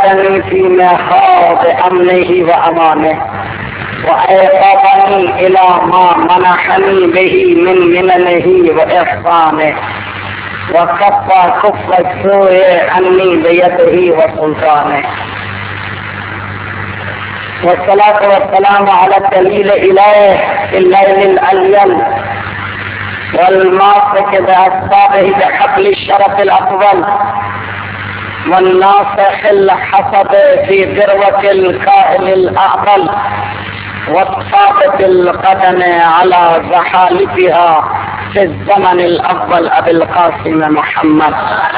أجارني في مخاض أمنه وأمانه وأيقظني إلى ما منحني به من مننه وإحسانه وكف كف السوء عني بيده وسلطانه. والصلاة والسلام على الدليل إليه في الليل الأليل والماسك بأسبابه بحبل الشرف الأفضل والناصح الحسب في ذروة الكائن الأعظم والثابت القدم على زحالفها في الزمن الأفضل أبي القاسم محمد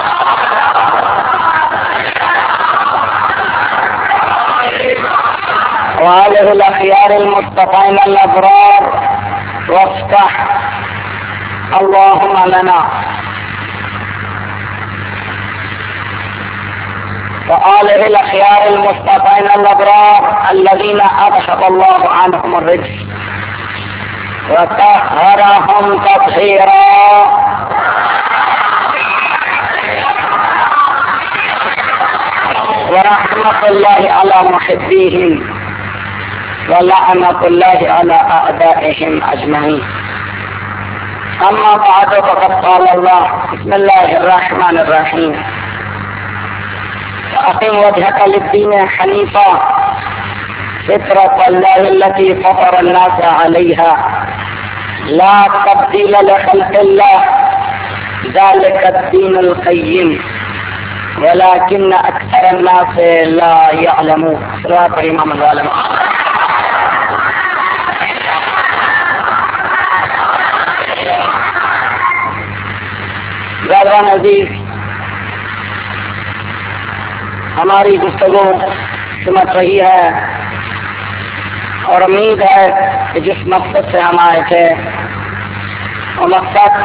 وآله الأخيار المصطفين الأبرار. وافتح اللهم لنا وآله الأخيار المصطفين الأبرار الذين أذهب الله عنهم الرجس وطهرهم تطهيرا. ورحمة الله على محبيهم ولعنة الله على أعدائهم أجمعين. أما بعد فقد قال الله بسم الله الرحمن الرحيم فأقم وجهك للدين حنيفا فطرة الله التي فطر الناس عليها لا تبديل لخلق الله ذلك الدين القيم ولكن أكثر الناس لا يعلمون. صراط الإمام الظالم. برادران عزیز، ہماری گفتگو سمجھ رہی ہے اور امید ہے کہ جس مقصد سے ہم آئے تھے وہ مقصد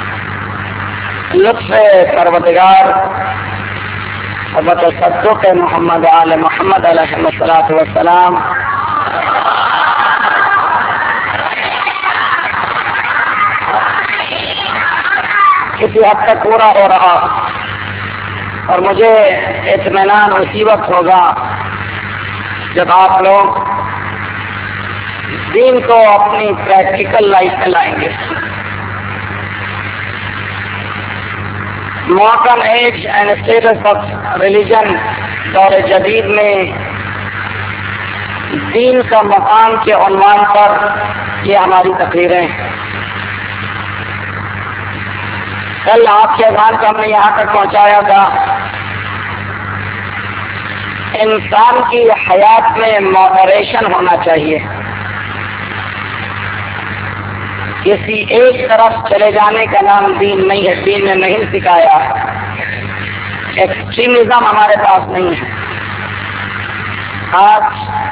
لطف پروردگار اور بتصدق محمد آل محمد علیہ الصلوۃ والسلام کسی حد تک پورا ہو رہا اور مجھے اطمینان اسی وقت ہوگا جب آپ لوگ دین کو اپنی پریکٹیکل لائف میں لائیں گے. Modern age and status of religion دور جدید میں دین کا مقام کے عنوان پر یہ ہماری تقریریں. کل آپ کے اذان کو ہم نے یہاں تک پہنچایا تھا انسان کی حیات میں ماڈریشن ہونا چاہیے. کسی ایک طرف چلے جانے کا نام دین نہیں ہے. دین نے نہیں سکھایا. ایکسٹریمزم ہمارے پاس نہیں ہے. آج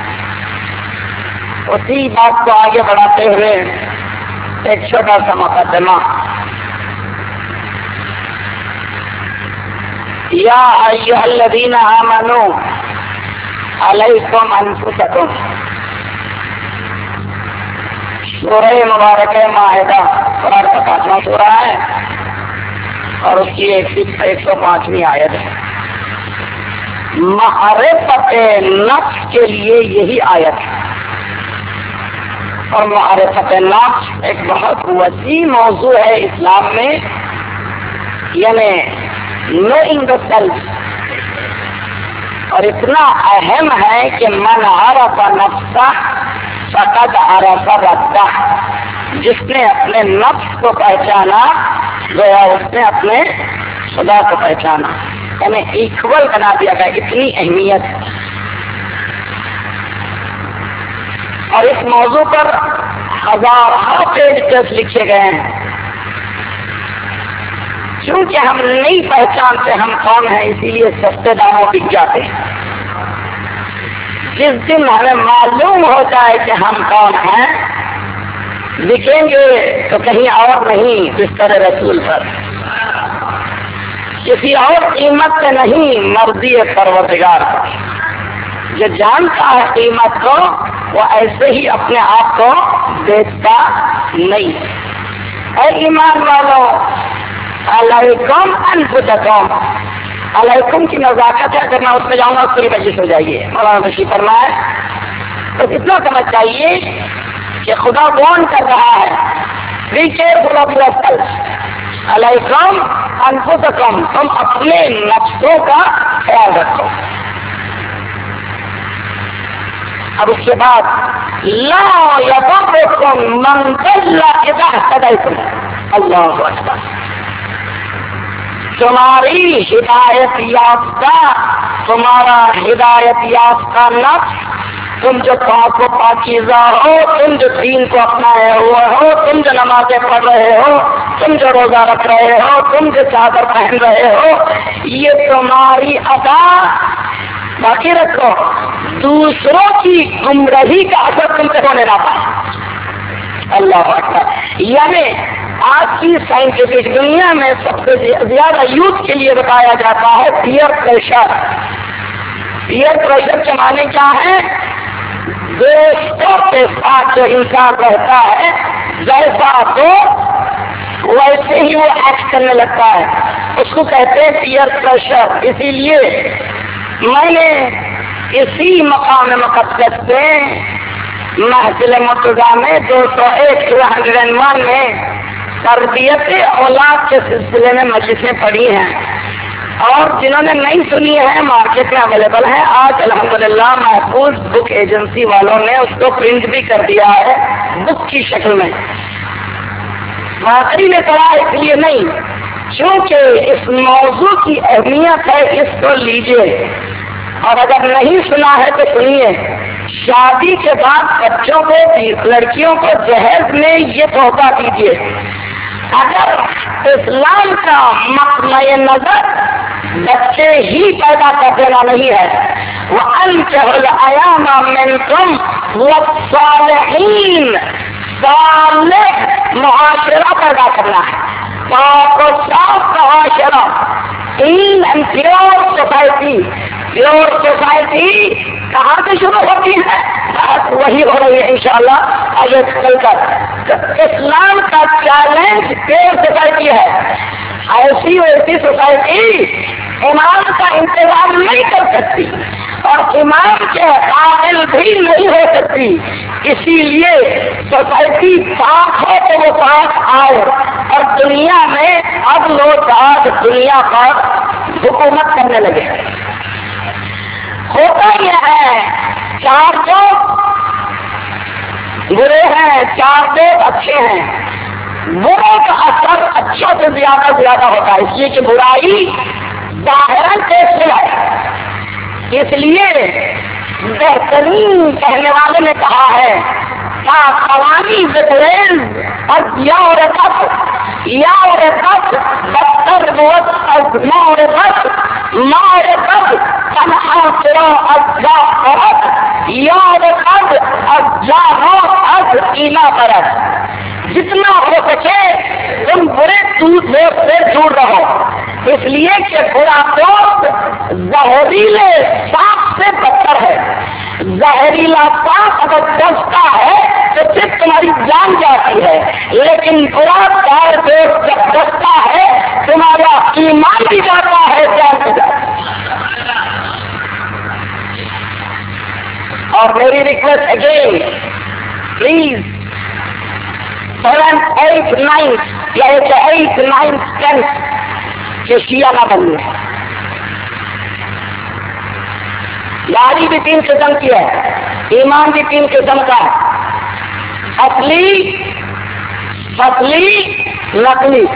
اسی بات کو آگے بڑھاتے ہوئے ایک چھوٹا سا مقدمہ. یا ایھا الذین آمنوا علیکم انفسکم. سورہ مبارکہ مائدہ قرآن کا 5واں سورہ ہے اور اس کی 105ویں آیت ہے. معرفت نفس کے لیے یہی آیت ہے. اور معرفت نفس ایک بہت وسیع موضوع ہے اسلام میں. یعنی نوئنگ دا سیلف. اور اتنا اہم ہے کہ من عرف نفسہ فقد عرف ربہ. جس نے اپنے نفس کو پہچانا گویا اس نے اپنے خدا کو پہچانا. یعنی ایکول بنا دیا گیا. اتنی اہمیت. اور اس موضوع پر ہزاروں پیج لکھے گئے ہیں. چونکہ ہم نہیں پہچانتے ہم کون ہیں اسی لیے سستے داموں بک جاتے ہیں. جس دن ہمیں معلوم ہو جائے کہ ہم کون ہیں لکھیں گے تو کہیں اور نہیں بستر رسول پر. کسی اور قیمت سے نہیں مرضی پروردگار پر. جو جانتا ہے قیمت کو وہ ایسے ہی اپنے آپ کو بیچتا نہیں. اے ایمان والو علیکم انفسکم अलैकुम की नजाकत है, अगर मैं उसमें जाऊंगा पूरी मजलिस हो जाएगी। मौलाना बशीर फरमाए तो इतना समझ चाहिए कि खुदा कौन कर रहा है। बी केयरफुल ऑफ योरसेल्फ, अलैकुम अनफुसकुम, तुम अपने नफ्सों का ख्याल रखो। अब उसके बाद ला यदुर्रुकुम मन दल्ला इज़ा हदैतुम, अल्लाहु अकबर। तुम्हारी हिदायत याफ्ता, तुम्हारा हिदायत याफ्ता नफ्स, तुम जो पाको पाकीज़ा हो, तुम जो दीन को अपनाए हुए हो, तुम जो नमाजें पढ़ रहे हो, तुम जो रोजा रख रहे हो, तुम जो चादर पहन रहे हो, ये तुम्हारी अदा। बाकी रखो दूसरों की गुमराही का असर तुम पे होने ना पाए। अल्लाह अकबर। यानी आज की साइंटिफिक दुनिया में सबसे ज्यादा यूथ के लिए बताया जाता है पीयर प्रेशर। पीयर प्रेशर के माने क्या है? दोस्तों के साथ जो इंसान रहता है जैसा तो वैसे ही वो एक्ट करने लगता है, उसको कहते हैं पीयर प्रेशर। इसीलिए मैंने इसी मकाम मुक़द्दस से महफिल मुर्तज़ा में 201 में तरबियत औलाद के सिलसिले में मजलिसें पढ़ी हैं और जिन्होंने नहीं सुनी है मार्केट में अवेलेबल है। आज अल्हम्दुलिल्लाह महफूज बुक एजेंसी वालों ने उसको प्रिंट भी कर दिया है बुक की शक्ल में। वाकई में पढ़ा इसलिए नहीं, क्योंकि इस मौजू की अहमियत है, इसको लीजिए और अगर नहीं सुना है तो सुनिए। शादी के बाद बच्चों को, लड़कियों को जहेज में ये तोहफा दीजिए। अगर इस्लाम का मक़सद नजर बच्चे ही पैदा कर देना नहीं है, वह अनकिहुल अयामा मिनकुम वस्सालिहीन, सालेह मुआशरा पैदा करना है, पाक और साफ मुआशरा, clean and pure society. Pure society कहाँ से शुरू होती है? वही हो रही है इंशाअल्लाह आगे चलकर। इस्लाम का चैलेंज प्योर सोसाइटी है। ऐसी वैसी सोसाइटी इमाम का इंतजाम नहीं कर सकती और इमाम के काबिल भी नहीं हो सकती। इसीलिए सोसाइटी पाक हो तो वो पाक आए। और दुनिया में अब लोग आज दुनिया पर हुकूमत करने लगे। होता यह है, 4 लोग बुरे हैं, 4 लोग अच्छे हैं। बुरों का असर अच्छों से ज्यादा होता है, इसलिए कि बुराई जाहिरन टेस्ट है। इसलिए बेहतरीन कहने वाले ने कहा है कवानी बेतरेज और बदतर जितना हो सके तुम बुरे दोस्त से दूर रहो, इसलिए कि बुरा दोस्त जहरीले सांप से बदतर है। जहरीला सांप अगर डसता है तो सिर्फ तुम्हारी जान जाती है, लेकिन बुरा दोस्त जब डसता है तुम्हारा ईमान भी जाता है, जान भी जाता है। और मेरी request again, please 7th, 8th, 9th या 8th, 9th, 10th के शिया ना बनिए। यारी भी 3 किस्म की है, ईमान भी 3 किस्म का है, असली, नकली।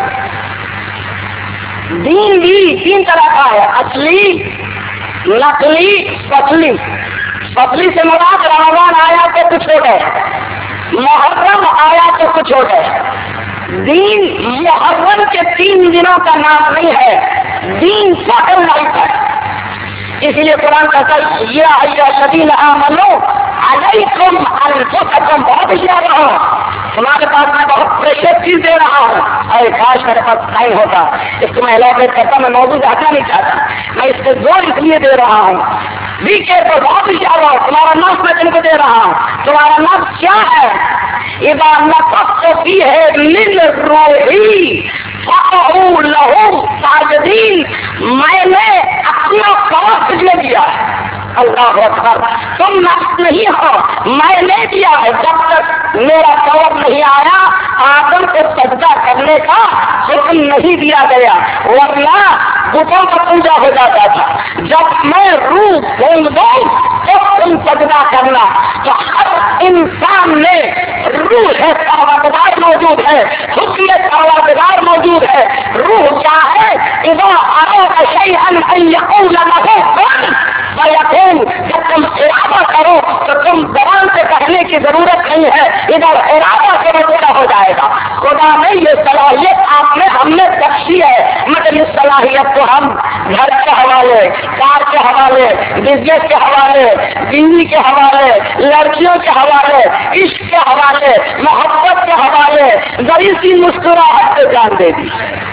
दीन भी 3 तरह का है, असली, नकली, फसली। फसली से मुराद रमजान आया तो कुछ हो गए, मुहर्रम आया तो कुछ हो गए। दीन मुहर्रम के 3 दिनों का नाम नहीं है, दीन सकल लाइफ है। इसलिए कुरान कहता है या अय्युहल्लज़ीना आमनू अलैकुम अनफुसकुम, बहुत होशियार रहो, तुम्हारे पास मैं बहुत प्रेशियस चीज दे रहा हूँ। अरे काश मेरे पास टाइम होता, इसको मैं एलाबरेट करता, मैं मौजूद हटना नहीं चाहता, मैं इसको जोर इसलिए दे रहा हूँ। भी केयरफुल, बहुत होशियार रहो, तुम्हारा नफ्स मैं तुमको दे रहा हूँ। तुम्हारा नफ्स क्या है? इज़ा नफ़ख़्तु फ़ीही मिन रूही फ़क़ऊ लहू साजिदीन, मैंने اپنا پاؤں تجھے دیا ہے. اللہ اکبر. تم نفس نہیں ہو، میں نے دیا ہے. جب تک میرا طور نہیں آیا آدم کو سجدہ کرنے کا حکم نہیں دیا گیا، ورنہ بتوں کا پوجا ہو جاتا تھا. جب میں روح بھول دوں تو تم سجدہ کرنا. تو ہر انسان میں روح ہے پروردگار موجود ہے، حکم پروردگار موجود ہے. روح کیا ہے؟ اذا اراد شیئا ان یقول له کن فیکون. جب تم ارادہ کرو تو تم زبان سے کہنے کی ضرورت نہیں ہے، ادھر ارادہ کرو پورا ہو جائے گا. خدا نے یہ صلاحیت آپ نے ہم نے بخشی ہے، مگر اس صلاحیت کو ہم گھر کے حوالے، کار کے حوالے، بزنس کے حوالے، بیوی کے حوالے، لڑکیوں کے حوالے، عشق کے حوالے، محبت کے حوالے، ذری سی مسکراہٹ سے جان دے دی.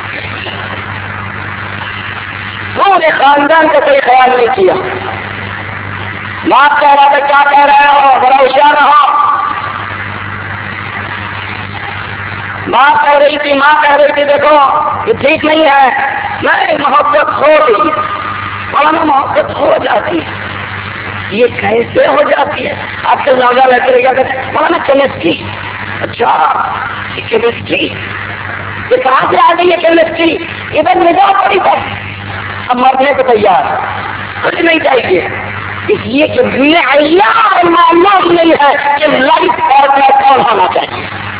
پورے خاندان کا کوئی خیال نہیں کیا. باپ کہہ رہا تھا کیا کہہ رہے ہو، بڑا ہوشیار رہو. باپ کہہ رہی تھی، ماں کہہ رہی تھی دیکھو یہ ٹھیک نہیں ہے. نہیں، محبت ہو گئی. مولانا محبت ہو جاتی ہے. یہ کیسے ہو جاتی ہے؟ آپ سے زیادہ لگے گا مولانا کیمسٹری. اچھا یہ کیمسٹری، یہ کہاں سے آ گئی ہے کیمسٹری؟ ادھر نظام پڑی تھا. اب مرنے کو تیار، کچھ نہیں چاہیے. اس لیے کہ معیار معلوم نہیں ہے کہ لائف پارٹنر کون ہونا چاہیے.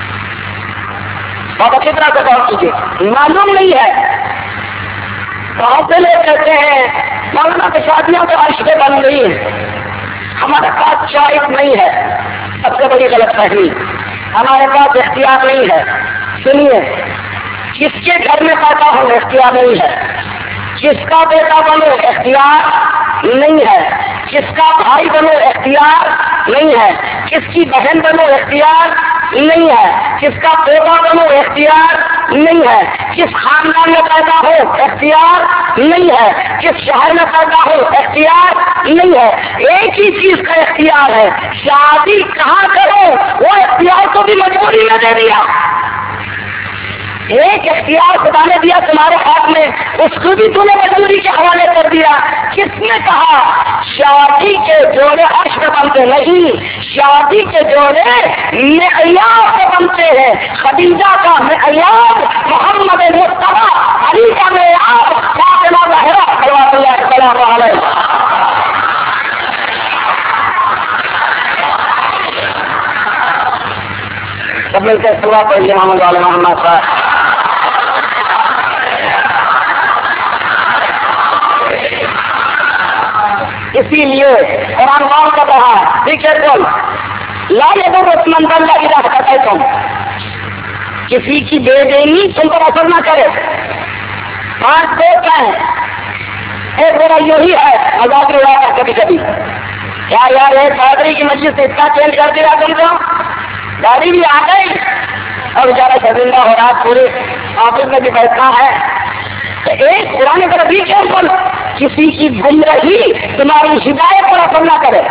بہت اچھی طرح سے غور کیجیے، معلوم نہیں ہے. بہت سے لوگ کہتے ہیں مولانا کی شادیاں تو رشتے بن گئی ہیں، ہمارے پاس چوائس نہیں ہے. سب سے بڑی غلط فہمی، ہمارے پاس اختیار نہیں ہے. سنیے، کس کے گھر میں پیدا ہو اختیار نہیں ہے، کس کا بیٹا بنو اختیار نہیں ہے، کس کا بھائی بنو اختیار نہیں ہے، کس کی بہن بنو اختیار نہیں ہے، کس کا بیٹا بنو اختیار نہیں ہے، کس خاندان میں پیدا ہو اختیار نہیں ہے، کس شہر میں پیدا ہو اختیار نہیں ہے. ایک ہی چیز کا اختیار ہے، شادی کہاں کرو وہ اختیار کو بھی مجبوری میں دے دیا. ایک اختیار خدا نے دیا تمہارے ہاتھ میں، اس کو بھی تم نے مجبوری کے حوالے کر دیا. کس نے کہا شادی کے جوڑے عرش پہ بنتے نہیں، شادی کے جوڑے معیار پہ بنتے ہیں. خدیجہ کا معیار محمد مصطفیٰ، علی کا معیار فاطمہ زہرا صلوات اللہ وسلم علیہ. سب مل کے صلوات پڑھیے محمد علی محمد صاحب. اسی لیے قرآن وال کر رہا ہے ٹھیک ہے لا يضر من ضل اذا اهتديتم. کسی کی بے دینی تم پر اثر نہ کرے. 5 دوست ہیں، ایک میرا یہی ہے مذاق اڑاتا کبھی کبھی، کیا یار ایک بہادری کی مجلس سے اتنا چینج کر دیا تم کو، گاڑی بھی آ گئی اور بیچارہ شرمندہ ہو رہا، پورے آفس میں بھی بیٹھا ہے. تو ایک پرانے طرف بھی کیئرفل، کسی کی گمراہی تمہاری ہدایت پر اثر نہ کرے.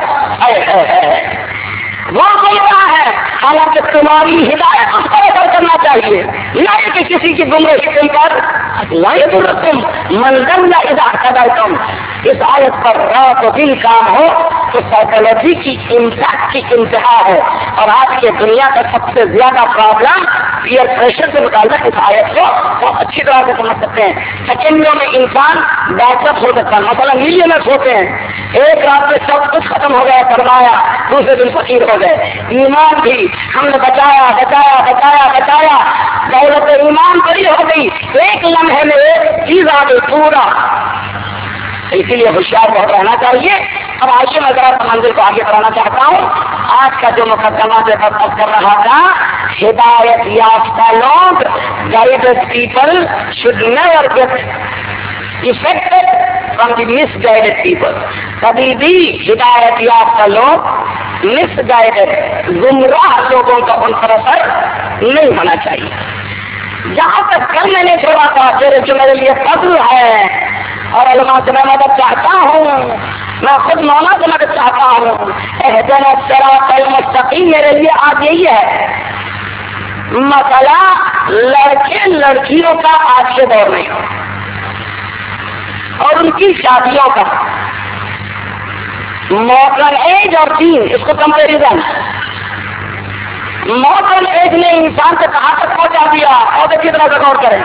وہ بول رہا ہے حالانکہ تمہاری ہدایت اس پر اثر کرنا چاہیے، نہ کہ کسی کی گمراہی تم پر. لا يضركم من ضل اذا اهتديتم. اس آیت پر رات و دن کام ہو تو سائیکالوجی کی امپیکٹ کی انتہا ہے. اور آج کے دنیا کا سب سے زیادہ پرابلم پیئر پریشر سے متعلق اس آیت کو بہت اچھی طرح سے سمجھ سکتے ہیں. سیکنڈوں میں انسان بیک اپ ہو سکتا ہے، مثلا ملینرز ہوتے ہیں، ایک رات میں سب کچھ ختم ہو گیا، سرمایہ، دوسرے دن فقیر ہو گئے. ایمان بھی ہم نے بچایا بچایا بچایا بچایا، دولت ایمان بڑی ہو گئی، ایک لمحے میں ایک چیز آ گئی پورا. اسی لیے ہوشیار بہت رہنا چاہیے. اب آئیے میں ذرا منزل کو آگے بڑھانا چاہتا ہوں. آج کا جو مقدمہ سے بات کر رہا تھا، ہدایت یافتہ لوگ، guided people should never get affected from the misguided people. کبھی بھی ہدایت یافتہ لوگ مس گائیڈڈ گمراہ لوگوں کا ان پر اثر نہیں ہونا چاہیے. جہاں تک کل میں نے چھوڑا تھا جو میرے لیے فضل ہے اور علماء سے میں مدد چاہتا ہوں، میں خود مولا سے مدد چاہتا ہوں. اہدنا الصراط المستقیم میرے لیے آج یہی ہے. مسئلہ لڑکے لڑکیوں کا آج کے دور میں، اور ان کی شادیوں کا ماڈرن ایج اور دین، اس کو کمپیریزن، ماڈرن ایج نے انسان کو کہاں تک پہنچا دیا اور دیکھیے طرح غور کریں.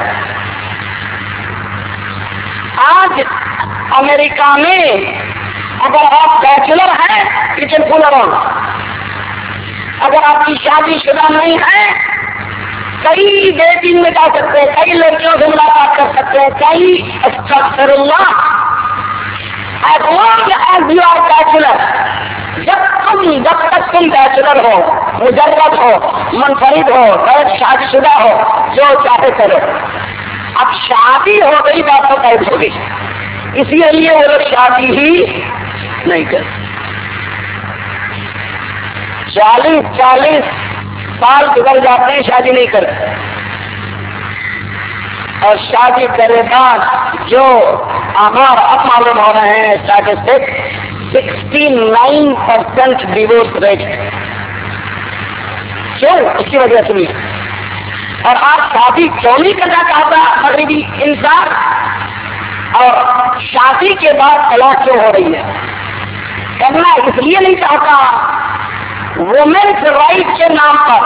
آج امریکہ میں اگر آپ بیچلر ہیں کچن فل اراؤنڈ، اگر آپ کی شادی شدہ نہیں ہے کئی ڈیٹنگ میں جا سکتے ہیں، کئی لڑکیوں سے ملاقات کر سکتے ہیں، کئی استغفر اللہ as long as you are bachelor، جب تک تم بیچلر ہو، مجرد ہو، منفرد ہو، غیر شادی شدہ ہو، جو چاہے کرو. اب شادی ہو گئی بات تو قید ہو گئی، اسی لیے وہ لوگ شادی ہی نہیں کرتے. 40 سال گزر جاتے ہیں شادی نہیں کرتے، اور شادی کرے بعد جو ہمارا اب معلوم ہو رہے ہیں اسٹیٹسٹکس 69% ڈیوورس ریٹ. کیوں؟ اس کی وجہ سے نہیں. اور آج شادی کیوں نہیں کرنا چاہتا مغربی انسان، اور شادی کے بعد طلاق کیوں ہو رہی ہے؟ کرنا اس لیے نہیں چاہتا وومنس رائٹ کے نام پر،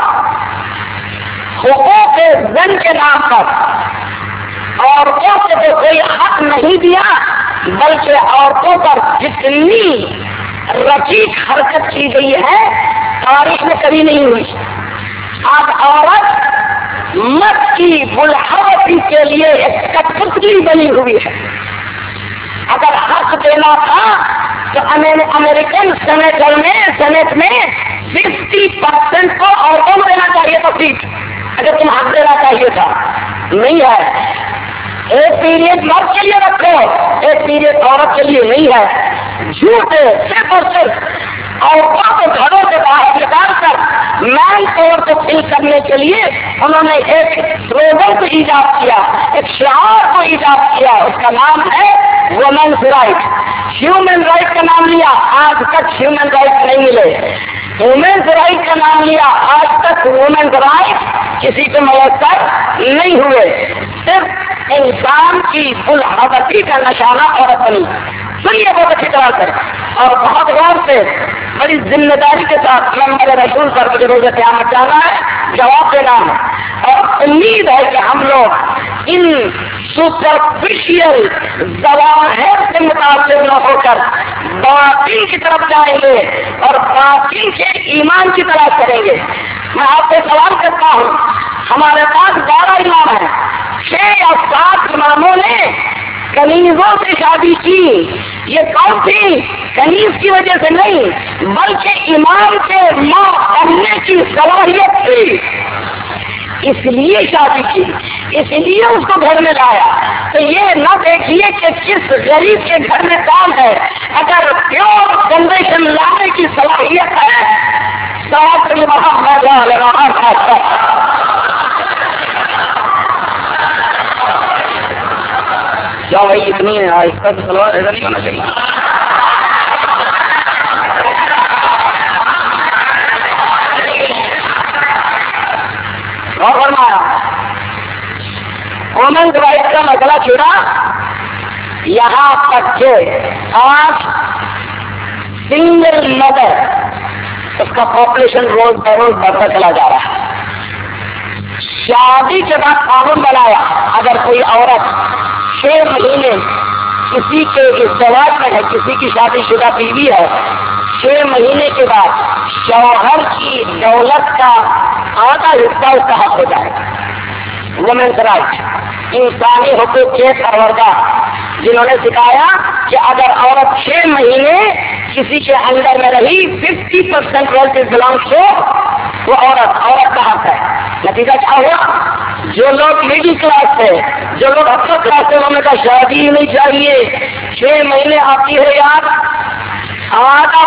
حقوق زن کے نام پر عورتوں سے تو کوئی حق نہیں دیا، بلکہ عورتوں پر جتنی رچیق حرکت کی گئی ہے تاریخ میں کبھی نہیں ہوئی. آج عورت مرد کی بلحاوتی کے لیے ایک کٹپتلی بنی ہوئی ہے. اگر حق دینا تھا تو امریکن سینٹ میں 60% کو عورتوں کو دینا چاہیے تھا سیٹ، اگر تم حق دینا چاہیے تھا. نہیں ہے. ایک پیریڈ مرد کے لیے رکھو، ایک پیریڈ عورت کے لیے نہیں ہے. جھوٹ صرف اور صرف عورتوں کو گھروں سے باہر نکال کر مین پاور کو فل کرنے کے لیے انہوں نے ایک سلوگن کو ایجاد کیا، ایک شعار کو ایجاد کیا. اس کا نام ہے وومنس رائٹ. ہیومن رائٹ کا نام لیا، آج تک ہیومن رائٹ نہیں ملے. وومنس رائٹ کا نام لیا، آج تک وومنس رائٹ کسی کو میسر نہیں ہوئے. صرف انسان کی بلحاوتی کا نشانہ عورت بنی. سنیے بہت اچھی طرح سے اور بہت غور سے، بڑی ذمہ داری کے ساتھ محمد رسول پر مجھے روز قیامت جانا ہے، جواب دینا ہے. اور امید ہے کہ ہم لوگ ان سپرفیشل ظواہر سے متاثر نہ ہو کر باطن کی طرف جائیں گے اور باطن کے ایمان کی تلاش کریں گے. میں آپ سے سوال کرتا ہوں، ہمارے پاس 12 امام ہیں، 6 یا 7 اماموں نے کنیزوں سے شادی کی. یہ کون تھی؟ کنیز کی وجہ سے نہیں، بلکہ امام کے ماں بننے کی صلاحیت تھی، اس لیے شادی کی، اس لیے اس کو گھر میں لایا. تو یہ نہ دیکھیے کہ کس غریب کے گھر میں کام ہے. اگر پیور جنریشن لانے کی صلاحیت ہے ساتھ محمد کیا بھائی اتنی آہستہ سلوار ایسا نہیں ہونا چاہیے. اور فرمایا وومنس رائٹ کا مسئلہ چھڑا یہاں تک کہ آج سنگل مدر اس کا پاپولیشن روز بروز بڑھتا چلا جا رہا ہے. شادی کے بعد قانون بنایا اگر کوئی عورت 6 مہینے کسی کے ازدواج میں ہے، کسی کی شادی شدہ بیوی ہے، 6 مہینے کے بعد شوہر کی دولت کا آدھا حصہ اس کا حق ہو جائے گا. وومنس رائٹ، انسانی حقوق کے پروردگار جنہوں نے سکھایا کہ اگر عورت 6 مہینے کسی کے اندر میں رہی 50% ویلتھ بلانگس ہو وہ عورت کا حق ہے. نتیجہ کیا ہوا؟ جو لوگ مڈل کلاس تھے، جو لوگ اپر کلاس تھے، انہوں نے کہا شادی ہی نہیں چاہیے. 6 مہینے آتی ہے یار، آدھا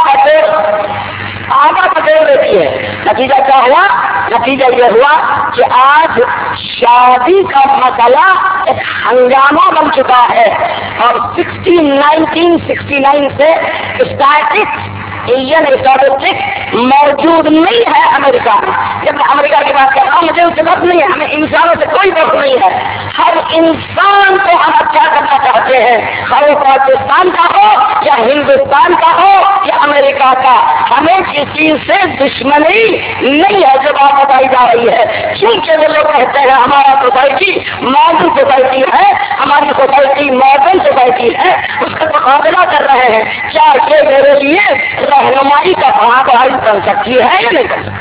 پٹیل دیتی ہے. نتیجہ کیا ہوا؟ نتیجہ یہ ہوا کہ آج شادی کا مسئلہ ایک ہنگامہ بن چکا ہے. اور 1969 سے اسٹیٹسٹکس इंडियन स्टैटिस्टिक्स मौजूद नहीं है अमेरिका में। जब मैं अमेरिका की बात कर रहा हूँ मुझे उससे बात नहीं है, हमें इंसानों से कोई बात नहीं है। हर इंसान को हम अच्छा करना चाहते हैं, हर पाकिस्तान का हो या हिंदुस्तान का हो या अमेरिका का, हमें किसी से दुश्मनी नहीं है। जो बात बताई जा रही है, क्योंकि वो लोग कहते हैं हमारा सोसाइटी मॉडर्न सोसाइटी है, हमारी सोसाइटी मॉडर्न सोसाइटी है, उसका मुकाबला कर रहे हैं। क्या ये मेरे लिए रहनुमाई का भाग बन सकती है या नहीं बन सकती?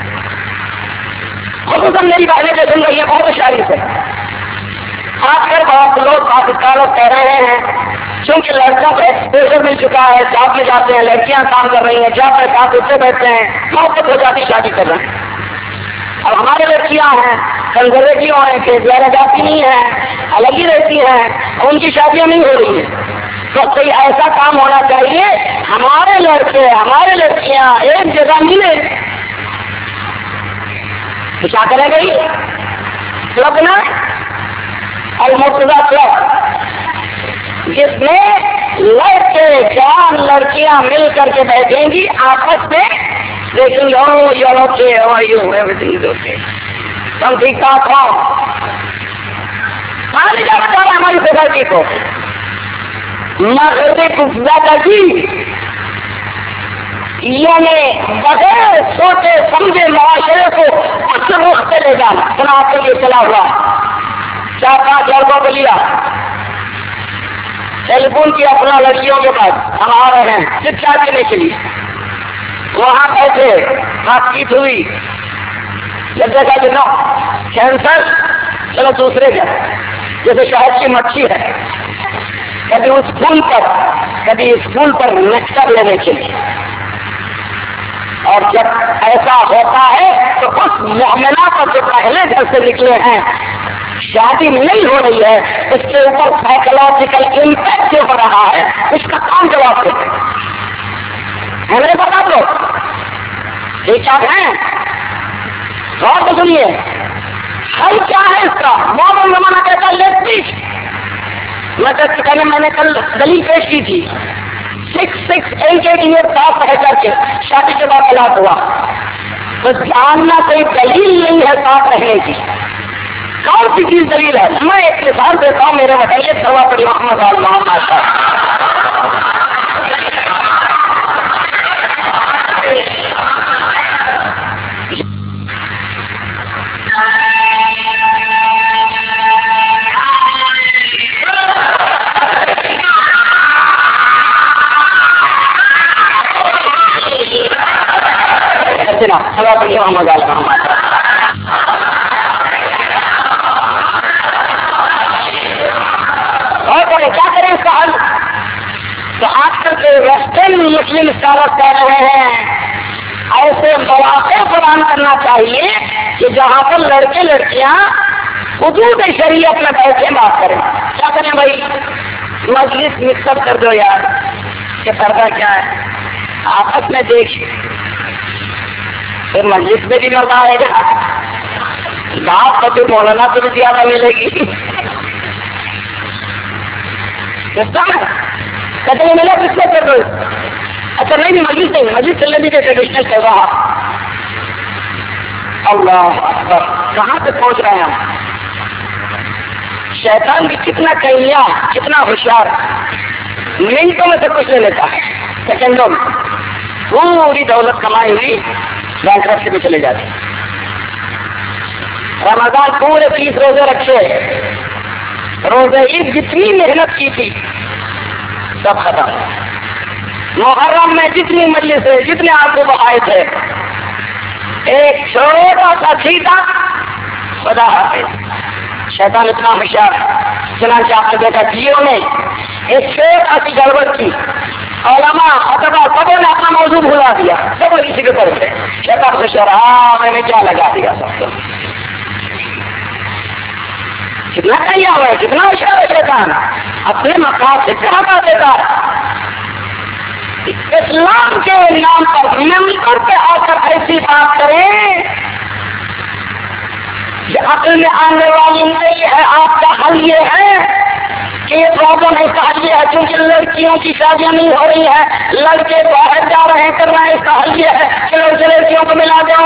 मेरी बातें जो सुन रही है बहुत होशियारी से, खासकर बहुत लोग पाकिस्तान लोग कह रहे हैं क्योंकि लड़कों को एक्सपोजर मिल चुका है, जॉब में जाते हैं, लड़कियां काम कर रही हैं, जॉब में साथ उठते बैठते हैं, मोहब्बत हो जाती, शादी कर रहे हैं। और हमारे लड़कियां हैं कंजर्वेटिव हैं कि ज्यादा जाती नहीं है, अलग ही रहती हैं, उनकी शादियां नहीं हो रही है। तो कोई ऐसा काम होना चाहिए हमारे लड़के हमारे लड़कियां एक जगह मिले, तो क्या करें भाई? क्लब ना अलमुर्तजा क्लब, जिसमें लड़के जान लड़कियां मिल करके बैठेंगी, आपस में देखेंगे, oh you are okay, how are you, everything is okay, तुम ठीक ठाक हो। कहाँ ले जाना चाह रहा है हमारी सोसाइटी को? मगरबी कुफदागी यानी बगैर सोचे समझे मुआशरे को उस रुख से ले जाना। सुना आपके लिए चला हुआ 4-5 लड़कों को लिया, टेलीफोन किया अपना लड़कियों के पास, हम आ रहे हैं शिक्षा देने के लिए। वहां बैठे, बातचीत हुई, जब देखा कि नो कैंसर, चलो दूसरे का, जैसे शहद की मच्छी है, कभी उस स्कूल पर नेक्टर लेने के लिए। और जब ऐसा होता है तो उस मोहमिना पर जो पहले घर से निकले हैं, शादी नहीं हो रही है, इसके ऊपर साइकोलॉजिकल इम्पैक्ट जो हो रहा है, इसका कौन जवाब देते हैं? मेरे बता दो, ठीक ठाक है? और तो सुनिए, हल क्या है इसका? मॉडर्न जमाना कहता है लेफ्टिस्ट। मैंने कल दलील पेश की थी, 6-8 ईयर साफ रह करके शादी के बाद तलाक हुआ, तो जानना कोई दलील नहीं है साफ रहने की। कौन सी चीज दलील है? मैं एक मिसाल देता हूँ, मेरे बताइए सर्वापरि मोहम्मद आल मोहम्मद सर्वापरि मोहम्मद आल मोहम्मद। क्या करें इसका हल? तो आजकल के वेस्टर्न मुस्लिम स्कॉलर कह रहे हैं ऐसे मौके प्रदान करना चाहिए कि जहाँ पर लड़के लड़कियां हुदूद शरीयत में बैठे बात करें। क्या करें भाई? मजलिस मिक्सअप कर दो यार, कि पर्दा क्या है, आपस में देख, फिर मजलिस में भी मजा आएगा, बात तो फिर मौलाना से भी ज्यादा मिलेगी। कहते मिला किसने कर दो? अच्छा नहीं, मजलिस नहीं, मजलिस चलने दीजिए, ट्रेडिशनल चल रहा। अल्लाह कहाँ से पहुंच रहे हैं हम? शैतान भी कितना कहिया, कितना होशियार, मिनटों में से कुछ ले लेता है, सेकंडों में पूरी दौलत कमाई हुई बैंक रस्ते में चले जाते। रमजान पूरे 30 रोजे रखे, रोजे ईद जितनी मेहनत की थी सब खत्म। मुहर्रम में जितनी मजलिस है, जितने आंसू बहाए थे, एक छोटा सा छीटा खुदा हाफिज। शैतान इतना होशियार, चुनांचे आपने देखा जियो में एक छोटा सी गड़बड़ की, उलमा अथवा सबों ने अपना मौजूद भुला दिया, सब इसी के तरफ से। शैतान होशियार, मैंने क्या लगा दिया सबको। कितना कहिया हुआ है, कितना होशियार है शैतान, अपने मकाम से कहा का देता है। इस्लाम के नाम पर मिलकर के आकर ऐसी बात करें जो अक्ल में आने वाली नहीं है। आपका हल ये है कि ये प्रॉब्लम है, इसका हल ये है क्योंकि लड़कियों की शादियां नहीं हो रही है, लड़के बाहर जा रहे हैं, कर रहे हैं, یہ ہے کہ لڑکیوں کو ملا دو.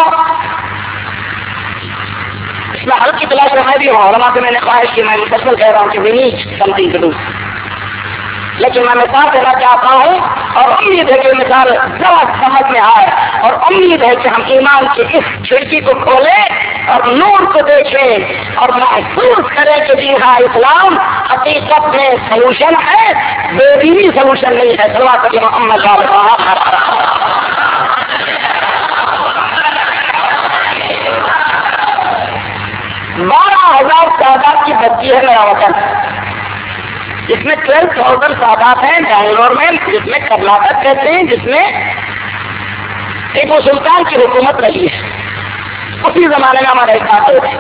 اس میں حل کی تلاش میں بھی ہوں. علماء سے میں نے خواہش کی میں مسلسل کہہ رہا ہوں کہ we need something to do. لیکن میں مثال دینا چاہتا ہوں اور امید ہے کہ مثال ذرا سمجھ میں آئے اور امید ہے کہ ہم ایمان کی اس کھڑکی کو کھولیں اور نور کو دیکھیں اور محسوس کریں کہ جی ہاں اسلام حقیقت میں سلوشن ہے, بے دینی سلوشن نہیں ہے. صلوات اللہ محمد صلی اللہ علیہ وسلم. 12,000 تعداد کی بچی ہے میرا وطن, جس میں 12,000 سادات ہیں بنگلور میں, جس میں کرناٹک کہتے ہیں, جس میں ٹیپو سلطان کی حکومت رہی ہے. اسی زمانے میں ہمارے کاتے تھے.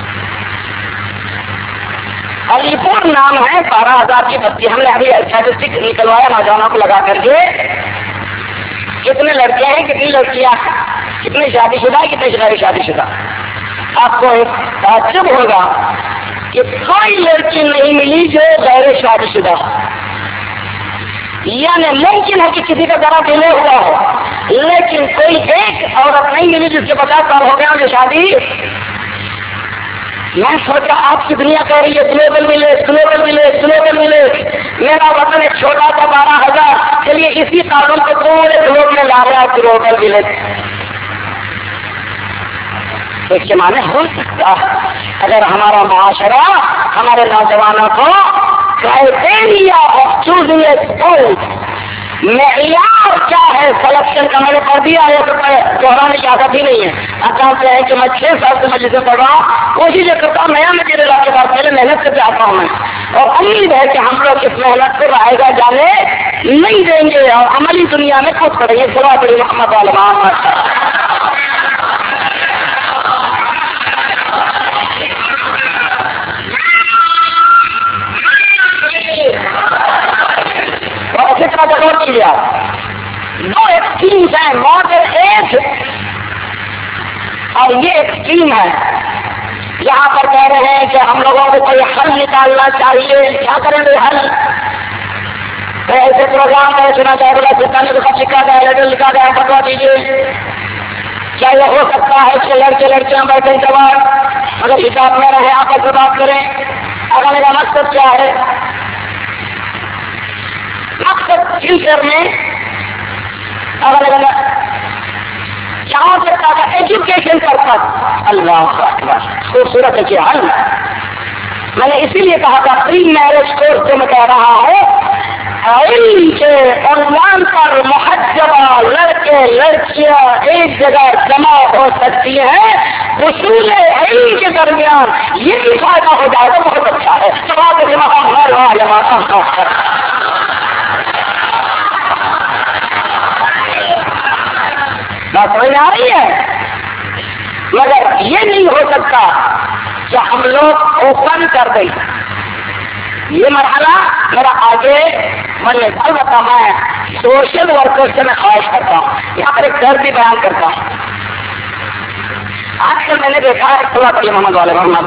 علی پور نام ہے, 12,000 کی بچی. ہم نے ابھی اسٹیٹسٹک نکلوایا نوجوانوں کو لگا کر کے کتنے لڑکے ہیں, کتنی لڑکیاں, کتنی شادی شدہ, کتنے شادی شدہ. آپ کو ایک تعجب ہوگا کہ کوئی لڑکی نہیں ملی جو غیر شادی شدہ. یعنی ممکن ہے کہ کسی کا ذرا ڈیلے ہوا ہو, لیکن کوئی ایک عورت نہیں ملی جس کے 50 سال ہو گیا جو شادی. میں سوچا آپ کی دنیا کہہ رہی ہے global village, global village, global village. میرا وطن ایک چھوٹا سا 12,000. چلیے اسی قانون کو پورے گلوب میں لا رہا ہے گلوبل ولیج. اس کے معنی ہو سکتا ہے اگر ہمارا معاشرہ ہمارے نوجوانوں کو criteria of choosing a school, معیار کیا ہے سلیکشن کا, میں نے پڑھ دیا ہے تو دہرانے کی عادت ہی نہیں ہے. آپ جانتے ہیں کہ میں 6 سال سے مجلس سے پڑھ رہا ہوں, کوشش یہ کرتا ہوں نیا مٹیریل کے بعد پہلے محنت سے چاہتا ہوں میں, اور امید ہے کہ ہم لوگ اس محنت کو رائے گا جانے نہیں دیں گے اور عملی دنیا میں خود پڑیں گے. صلوات علی محمد علماء. دو ایکسٹریمز ہیں, ماڈرن ایج اور یہ ایکسٹریم ہے. یہاں پر کہہ رہے ہیں کہ ہم لوگوں کو کوئی حل نکالنا چاہیے. کیا کریں گے حل؟ ایسے پروگرام میں سنا جائے گا سلطان کو سب لکھا جائے, لیٹر لکھا جائے, بتوا دیجیے کیا یہ ہو سکتا ہے کہ لڑکے لڑکیاں بیٹھے جوان اگر حساب میں رہے آپس میں بات کریں؟ اگر میرا مقصد کیا ہے؟ مقصد فیوچر میں کیا ہو سکتا تھا؟ Education purpose. اللہ اکبر, خوبصورت ہے. کیا حل میں نے اسی لیے کہا تھا پری میرج کورس جو میں کہہ رہا ہوں, علم کے عنوان پر محجبہ لڑکے لڑکیاں ایک جگہ جمع ہو سکتی ہیں. حصول علم کے درمیان یہ بھی فائدہ ہو جائے گا, بہت اچھا ہے. بات سمجھ آ رہی ہے؟ مگر یہ نہیں ہو سکتا کہ ہم لوگ اوپن کر دیں. یہ مرحلہ میرا آگے بڑھنے. البتہ میں سوشل ورکر سے میں خواہش کرتا ہوں, یہاں پر ایک درد بھی بیان کرتا ہوں. آج کل میں نے دیکھا ہے صلوات علی محمد والے محمد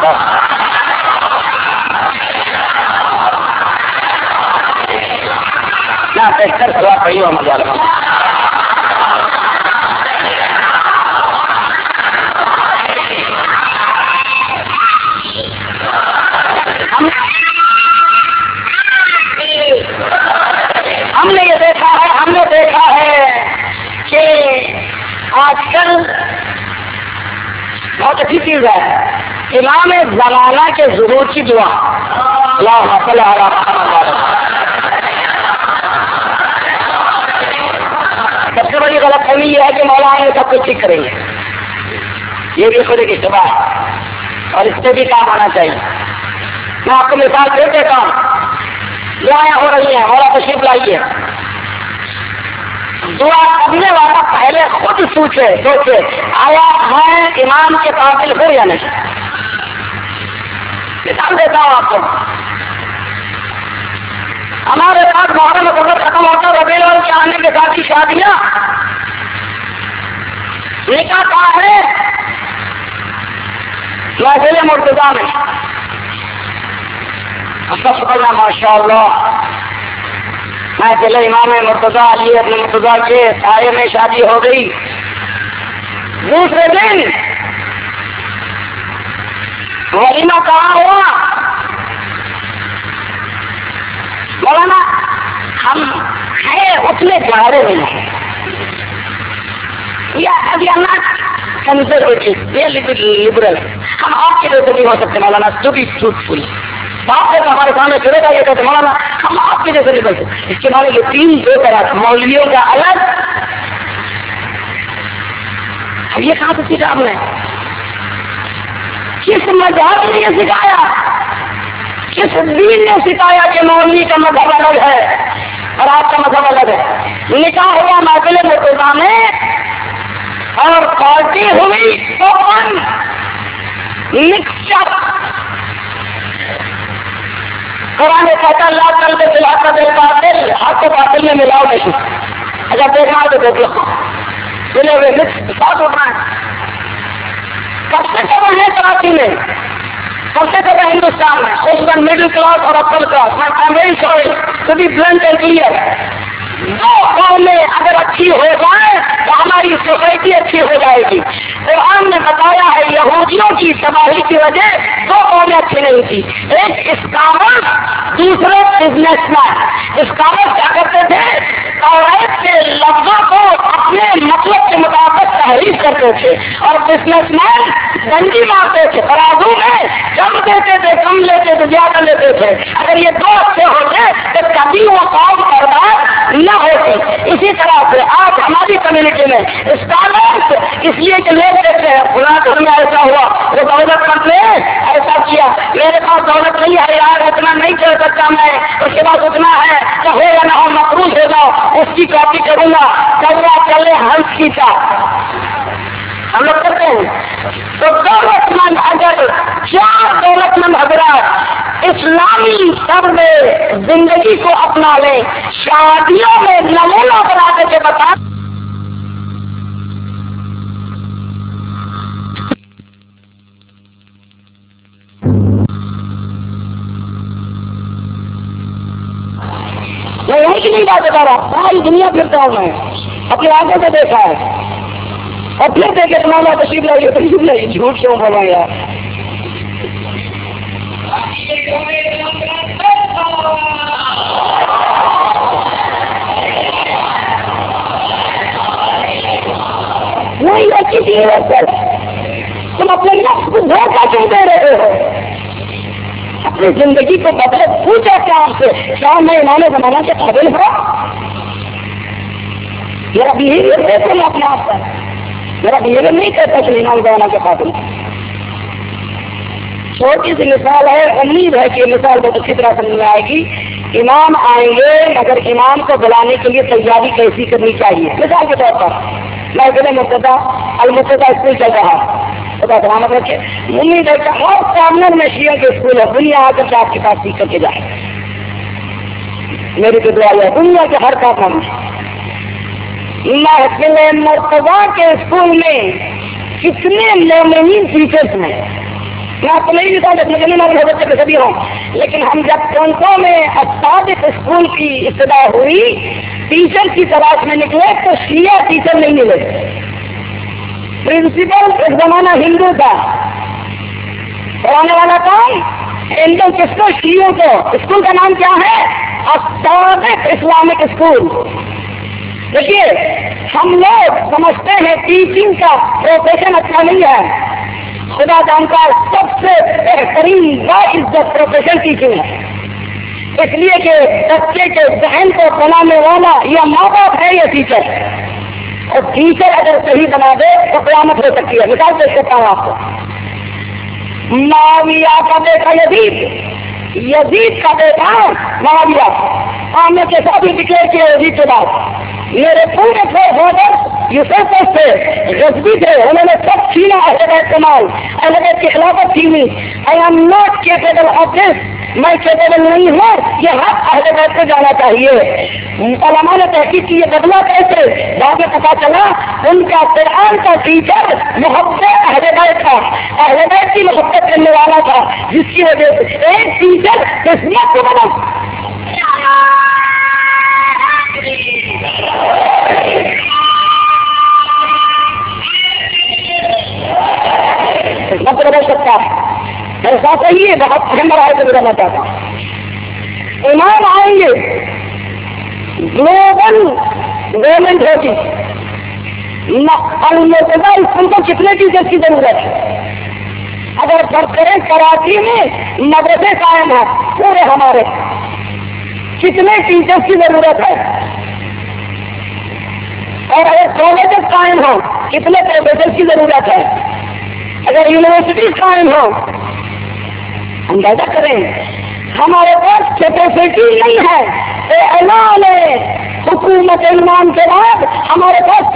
نہ بہتر صلوات علی محمد والے محمد. ہم نے یہ دیکھا ہے کہ آج کل بہت اچھی چیز ہے امام زمانہ کے ظہور کی دعا. اللہم صلی علی محمد. سب سے بڑی غلط فہمی یہ ہے کہ مولانا سب کچھ ٹھیک کریں گے. یہ بھی خود ایک اشتباہ ہے اور اس سے بھی کام آنا چاہیے. میں آپ کو مثال دے دیتا ہوں. دعائیں ہو رہی ہیں, مولا تشریف لائیے. دعا کرنے والا پہلے خود سوچے آیا میں امام کے قابل ہوں یا نہیں. مثال دیتا ہوں آپ کو. ہمارے پاس محرم مقرر ختم ہوتا ربیع الاول کے آنے کے ساتھ ہی شادیاں نکاح کہاں ہے؟ محفل مرتضیٰ میں. ماشاء اللہ محفل امام مرتضیٰ علی ابن مرتضیٰ کے سائے میں شادی ہو گئی. दूसरे दिन वलीमा कहाँ हुआ? मौलाना हम है उतने गहरे में नहीं, या अभी कंजर्वेटिव लिबरल, हम आपके जैसे नहीं हो सकते मौलाना, टू बी ट्रूथफुल। बाप जब हमारे सामने जुड़ेगा ये कहते मौलाना हम आपके जैसे नहीं बोल सकते। इसके माने ये तीन दो तरह मौलवियों का अलग। अब ये कहाँ से सीखा हमने? किस मजहब ने ये सिखाया? किस दीन ने सिखाया कि मौलवी का मजहब अलग है और आपका मजहब अलग है? निकाह हुआ महफिल मुर्तजा में और पार्टी हुई तो निश्चय कुरान कहता ला चल के दिलाता दिल बातिल, हक को बातिल में मिलाओ नहीं। अगर देखना तो देख लो, मिले हुए मिक्स साथ उठना है। कब से कब है कराची में, सबसे ज्यादा हिंदुस्तान में, उसमें मिडिल क्लास और upper class. I am very sorry to be blunt and clear. दो कौमें अगर अच्छी हो जाए तो हमारी सोसाइटी अच्छी हो जाएगी। कुरान ने बताया है यहूदियों की तबाही की वजह दो कौमें अच्छी नहीं थी, एक स्कॉलर, दूसरे बिजनेसमैन। स्कॉलर क्या करते थे? तौरात के लफ्जों को अपने मतलब के मुताबिक तहरीफ करते थे और बिजनेसमैन डंडी मारते थे, तराजू में कम देते थे, कम लेते थे, ज्यादा लेते थे। अगर ये दो अच्छे होते तो कभी वो कौम बर्बाद न होती। इसी तरह से आज हमारी कम्युनिटी में स्कॉलर्स इसलिए कि लोग देखते हैं फुला घर में ऐसा हुआ, वो दौलतमंद ने ऐसा किया, मेरे पास दौलत नहीं है यार, इतना नहीं चल सकता मैं, उसके पास उतना है तो हो या ना हो मकरूज हो जाओ, उसकी कॉपी करूंगा, कौवा चले हंस की चाह हम लोग करते हैं। तो दौलतमंद अगर चार दौलतमंद हजरात इस्लामी सर में जिंदगी को अपना ले, शादियों में नमूना बना के बता मैं यही की नहीं बात बता रहा, सारी दुनिया फिरता हूं मैं, अपनी आंखों से देखा है और फिर देखे तुम्हारा तशरीफ लाइए, झूठ क्यों बोला यार। नहीं अच्छी चीज है सर, तुम अपने नफ्स को धोखा क्यों दे रहे हो? अपनी जिंदगी को बदले, पूछा क्या आपसे, क्या मैं इन्होंने जमाना के काबिल हो? मेरा बिहेवियर देखो मैं अपने आप पर, मेरा बिहेवियर नहीं कहता कि इमाम जमाना के काबिल। छोटी सी मिसाल है, उम्मीद है कि मिसाल बहुत अच्छी तरह समझ में आएगी। इमाम आएंगे मगर इमाम को बुलाने के लिए तैयारी कैसी करनी चाहिए? मिसाल के तौर पर मैं जिले मुर्तजा अल-मुर्तजा स्कूल चल रहा है, खुदा सलामत रखे, उम्मीद है कि और सामने में शिया के स्कूल है, दुनिया आकर के आपके पास सीख करके जाए। मेरी तो दुआ है दुनिया के हर काम महफिल मुर्तजा के स्कूल में कितने मोमिन टीचर्स हैं। मैं आपको नहीं बता सकता सभी हूँ, लेकिन हम जब टोंको में अस्तादिक स्कूल की इब्तिदा हुई, टीचर की तलाश में निकले तो शिया टीचर नहीं मिले। प्रिंसिपल एक जमाना हिंदू था, पढ़ाने वाला कौन? हिंदू। किसको? शियों को। स्कूल का नाम क्या है? अस्तादिक इस्लामिक स्कूल। देखिए हम लोग समझते हैं टीचिंग का प्रोफेशन अच्छा नहीं है, खुदा जानता है सबसे बेहतरीन बाइज्जत प्रोफेशन टीचिंग है, इसलिए कि बच्चे के जहन को बनाने वाला या माँ बाप है या टीचर, और टीचर अगर सही बना दे तो क़यामत हो सकती है। मिसाल पेश करता हूँ आपको, मुआविया का बेटा यजीद का बेटा मुआविया, आमने के साथ ही डिक्लेयर किया यजीद के बाद, मेरे पूरे फोरफादर यूसुफ से गजबी थे, उन्होंने सब छीना अहले बैत का माल, अहले बैत की खिलाफत छीनी। I am not capable of this, मैं केपेबल नहीं हूँ, ये हक अहले बैत को जाना चाहिए। उलमा ने तहकीक की, ये बदला कैसे? बाद में पता चला उनका कुरान का टीचर मोहब्बत अहले बैत था, अहले बैत की मोहब्बत करने वाला था, जिसकी वजह से एक टीचर किस्मत को बना। صحیح بہت اہم رائے سے بتانا چاہتا ہوں. ایمان آئیں گے گلوبل گورنمنٹ ہوگی. المرتضی اسکول کو کتنے ٹیچرس کی ضرورت ہے؟ اگر فرض کریں کراچی میں مدرسے قائم ہیں پورے ہمارے, کتنے ٹیچرس کی ضرورت ہے؟ اور اگر کالجز قائم ہوں کتنے پروفیسر کی ضرورت ہے؟ اگر یونیورسٹیز قائم ہوں اندازہ کریں. ہمارے پاس کیپیسٹی نہیں ہے. اعلان حکومت ایمان کے بعد ہمارے پاس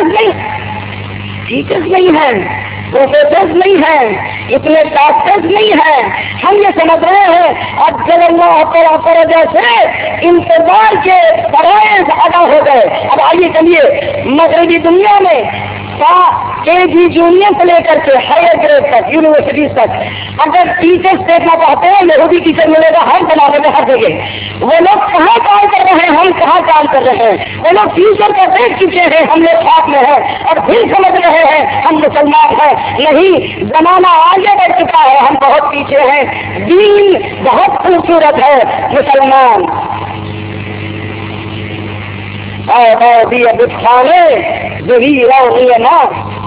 ٹیچرز نہیں ہیں, پروفیسرز نہیں ہیں, اتنے ڈاکٹرز نہیں ہیں. ہم یہ سمجھ رہے ہیں اب جب اللہ تعالیٰ جیسے انتظار کے فرائض ادا ہو گئے. اب آئیے چلیے مغربی دنیا میں KG جونیئر سے لے کر کے ہائر گریڈ تک یونیورسٹیز تک اگر ٹیچرز دیکھنا چاہتے ہیں یہودی ٹیچر ملے گا ہر زمانے میں ہر جگہ. وہ لوگ کہاں کام کر رہے ہیں, ہم کہاں کام کر رہے ہیں. وہ لوگ فیوچر کو دیکھ چکے ہیں, ہم لوگ ساتھ میں ہیں اور پھر سمجھ رہے ہیں ہم مسلمان ہیں. نہیں, زمانہ آگے بڑھ چکا ہے, ہم بہت پیچھے ہیں. دین بہت خوبصورت ہے مسلمان. بتخانے ظہیرہ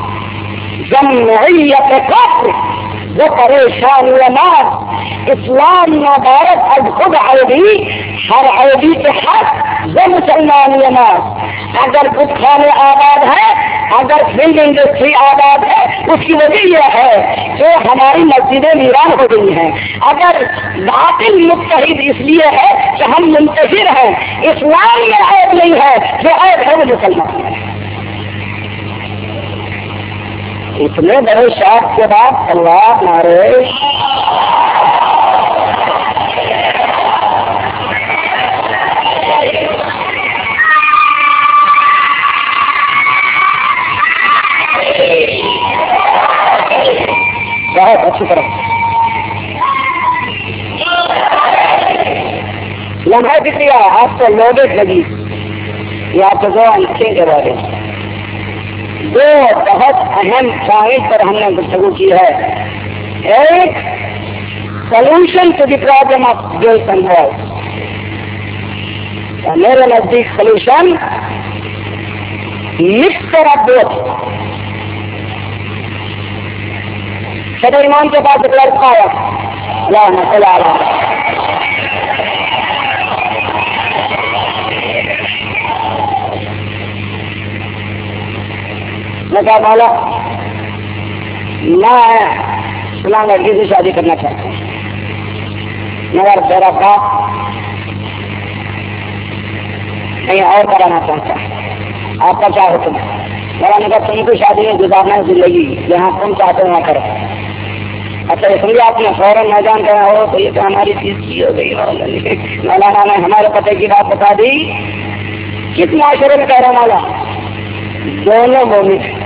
جمعیت کفر وہ پریشان ناس اسلام مبارک از خود عیبی ہر عیبی کے حق وہ مسلمان ناس. اگر بتخانے آباد ہے, اگر فلم انڈسٹری آباد ہے, اس کی وجہ یہ ہے کہ ہماری مسجدیں ویران ہو گئی ہیں. اگر باطل متحد اس لیے ہے کہ ہم منتشر ہیں. اسلام میں عیب نہیں ہے, جو عیب ہے وہ مسلمان ہے. اتنے بڑے شاخ کے بعد اللہ نعرے بہت اچھی طرح لمحہ فکریہ آپ کو لوگے لگی یا آپ کو جو انکھیں کے بارے دو بہت اہم پوائنٹ پر ہم نے گفتگو کی ہے. ایک solution to the problem of girls and boys. میرے نزدیک سولوشن مکسچر آف بوتھ. صدر امام کے پاس ایک لڑکا آیا, اللہم صلی علیہ میں کہا مولا میں فلاں لڑکی سے شادی کرنا چاہتا ہوں, مگر میرا باپ کہیں اور کرانا چاہتا ہے, آپ کا کیا حکم ہے؟ مولا نے کہا تم کو شادی میں گزارنا ہے زندگی, جہاں تم چاہتے ہو وہاں کرو. اچھا سمجھے آپ نے فوراً میدان کہا ہو تو یہ تو ہماری چیز کی ہو گئی. مولانا نے ہمارے پتے کی بات بتا دی. کس معاشرے میں کہہ رہا مولا؟ دونوں مومن ہیں.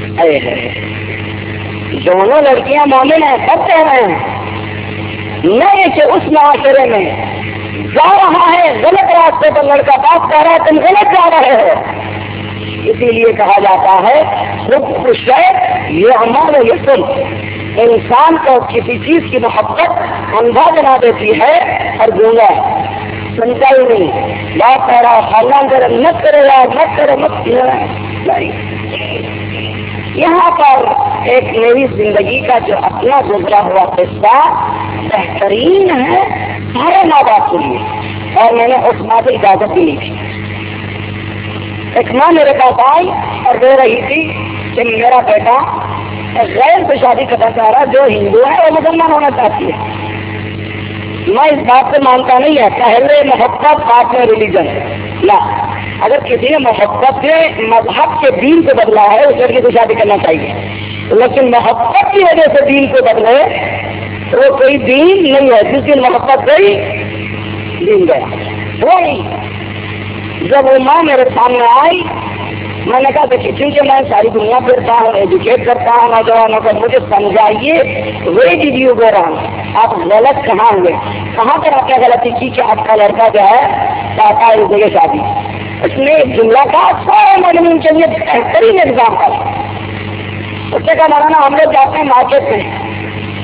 دونوں لڑکیاں مومن ہیں, سب کہہ رہے ہیں. نہیں کہ اس معاشرے میں جا رہا ہے غلط راستے پر لڑکا, باپ کہہ رہا ہے تم غلط جا رہے ہو. اسی لیے کہا جاتا ہے خود شاید یہ ہمارے یسن انسان کو کسی چیز کی محبت اندھا بنا دیتی ہے اور گونگا سنتا ہی نہیں. بات کہہ رہا خاندان کرے مت کرے گا, مت کرے مت نہیں. یہاں پر ایک میری زندگی کا جو اپنا گزرا ہوا قصہ بہترین ہے سارے ماں باپ کے لیے, اور میں نے اس ماں سے اجازت بھی لی تھی. ایک ماں میرے پاس آئی اور دے رہی تھی کہ میرا بیٹا غیر سے شادی کرنا چاہ رہا, جو ہندو ہے وہ مسلمان ہونا چاہتی ہے. میں اس بات سے مانتا نہیں ہے پہلے محبت بعد میں ریلیجن. لا, اگر کسی نے محبت کے مذہب کے دین کو بدلا ہے اس لڑکی کو شادی کرنا چاہیے, لیکن محبت کی وجہ سے دین کو بدلے وہ کوئی دین نہیں ہے. جس دن محبت گئی دین گیا. وہی جب وہ ماں میرے سامنے آئی میں نے کہا دیکھیے کیونکہ میں ساری دنیا پھرتا ہوں, ایجوکیٹ کرتا ہوں نوجوانوں کو, مجھے سمجھائیے وہی ڈیڈیو گو رہا ہوں, آپ غلط کہاں ہوئے, کہاں پر آپ نے غلطی کی کہ آپ کا لڑکا جو ہے چاہتا ہے اس جگہ شادی. اس نے ایک جملہ کا سارے مجموعین کے لیے بہترین ایگزامپل. اس نے کہا مولانا ہم لوگ جاتے ہیں مارکیٹ میں,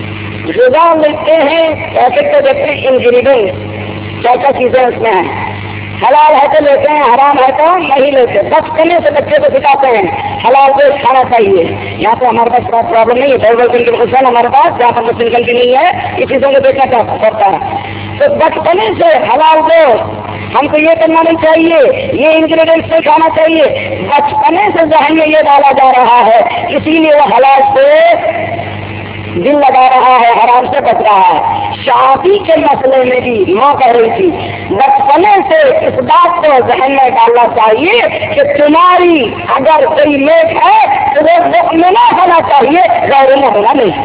غذا لیتے ہیں پیکٹ کو دیکھتے ہیں انگریڈینٹ کیا کیا چیزیں اس میں ہیں، حلال ہے تو لیتے ہیں، حرام ہے تو نہیں لیتے. بچپنے سے بچے کو سکھاتے ہیں حلال کو کھانا چاہیے. یہاں پہ ہمارے پاس بہت پرابلم نہیں ہے، ڈائیورژن کی خوشحال ہمارے پاس جہاں پر مسلم کنٹری نہیں ہے یہ چیزوں کو دیکھنا پڑتا ہے. تو بچپنے سے حلال کو ہم کو یہ کرنا نہیں چاہیے، یہ انگریڈینٹس نہیں کھانا چاہیے. بچپنے سے ذہن میں یہ ڈالا جا رہا ہے، اسی لیے وہ حلال سے دل لگا رہا ہے، حرام سے بچ رہا ہے. شادی کے مسئلے میں بھی ماں کہہ رہی تھی بچپنے سے اس بات کو ذہن میں ڈالنا چاہیے کہ تمہاری اگر کوئی میٹ ہے تو وہ مؤمنہ ہونا چاہیے، غیر ہونا نہیں.